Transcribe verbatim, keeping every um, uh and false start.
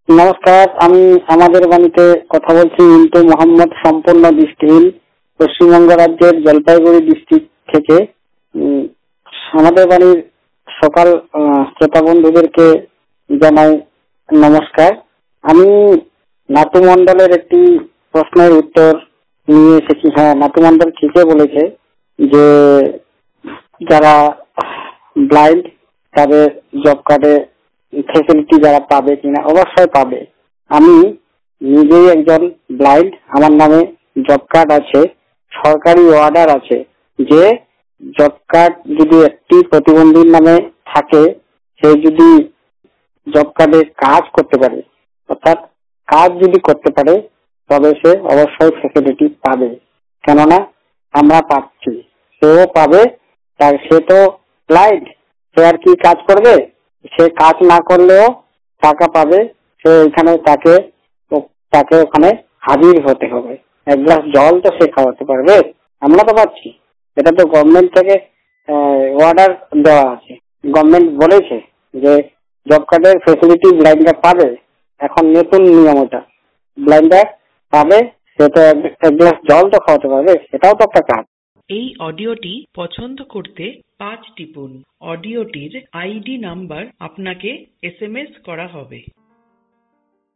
নমস্কার, আমি আমাদের বাড়িতে কথা বলছি মিন্টু মোহাম্মদ, সম্পূর্ণ দৃষ্টিহীন, পশ্চিমবঙ্গ রাজ্যের জলপাইগুড়ি ডিস্ট্রিক্ট থেকে। উম, আমাদের বাড়ির সকাল আহ, শ্রোতা বন্ধুদেরকে জানাই নমস্কার। আমি নাটু মন্ডলের একটি প্রশ্নের উত্তর নিয়ে এসেছি। হ্যাঁ, নাটু মন্ডল ঠিকই বলেছে যে যারা ব্লাইন্ড তাদের জব কার্ডে ফেসিলিটি যারা পাবে কিনা, অবশ্যই পাবে। আমি নিজেই একজন ব্লাইন্ড, আমার নামে জব কার্ড আছে, সরকারি অর্ডার আছে যে জব কার্ড যদি একটি প্রতিবন্ধীর নামে থাকে, সে যদি জব কার্ডে কাজ করতে পারে, অর্থাৎ কাজ যদি করতে পারে, তবে সে অবশ্যই ফেসিলিটি পাবে। কেননা আমরা পাচ্ছি, সেও পাবে। তার সে তো ব্লাইন্ড, সে আর কি কাজ করবে? সে কাজ না করলেও টাকা পাবে। সে এখানে তাকে তাকে ওখানে হাজির হতে হবে। এক গ্লাস জল তো সে খাওয়াতে পারবে, আমরা তো পাচ্ছি। এটা তো গভর্নমেন্ট থেকে অর্ডার দেওয়া আছে। গভর্নমেন্ট বলেছে যে জব কার্ডের ফেসিলিটি ব্লাইন্ডরা পাবে। এখন নতুন নিয়ম, ওটা ব্লাইন্ডরা পাবে। সে তো এক গ্লাস জল তো খাওয়াতে পারবে, সেটাও তো একটা কাজ। এই অডিওটি পছন্দ করতে পাঁচ টিপুন। অডিওটির আইডি নাম্বার আপনাকে এস এম এস করা হবে।